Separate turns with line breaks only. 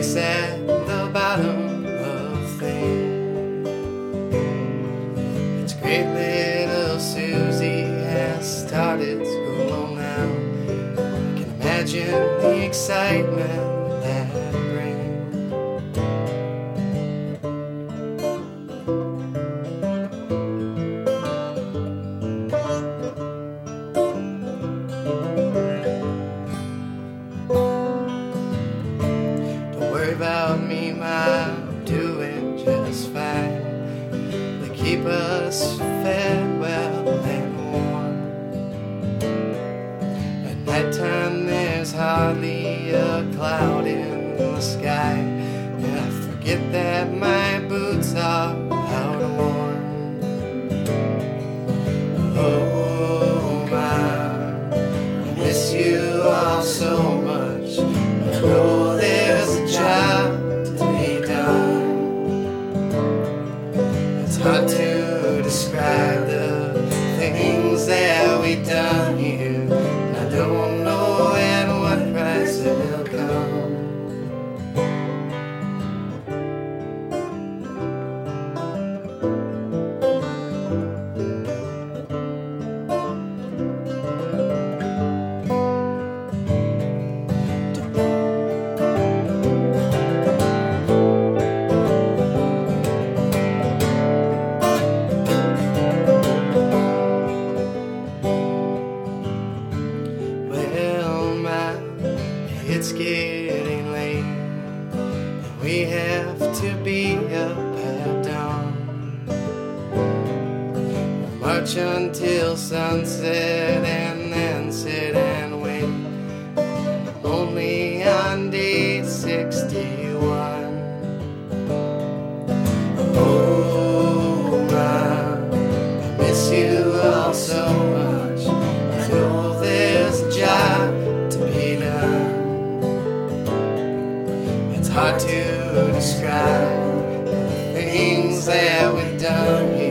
place at the bottom of things. It's great little Susie has started school now. You can imagine the excitement that brings. About me, I'm doing just fine. They keep us fed well and warm. At nighttime there's hardly a cloud in the sky, and I forget that my boots are out of worn. Oh my, I miss you all so much. I know there's a job to be done. It's hard to describe the things that we've done here, and I don't know at what price it'll come. It's getting late, and we have to be up at dawn. We'll march until sunset and then sit and wait, only on day 61. Oh my, I miss you all so much. I know there's a job to be done. It's hard to describe the things that we've done here.